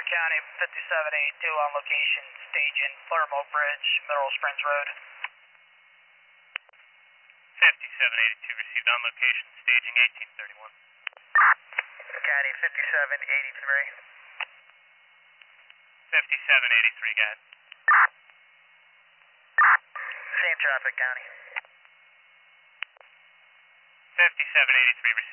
County, 5782 on location, staging Buttermilk Bridge, Mineral Springs Road. 5782 received on location, staging 1831. County, 5783. 5783, go ahead. Same traffic, County. 5783